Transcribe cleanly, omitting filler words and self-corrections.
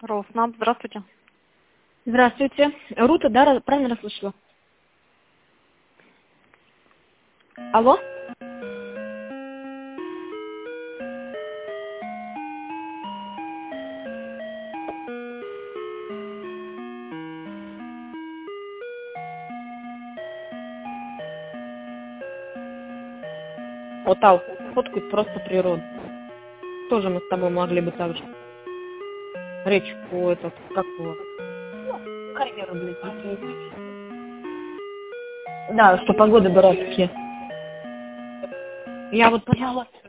Роснаб, здравствуйте. Здравствуйте. Рута, да, правильно расслышала? Алло? Вот так, фоткают просто природу. Тоже мы с тобой могли бы так же. Речку этот, как его? Карьеру, блядь, такие. Да, что погода дурацкие. Я вот поняла.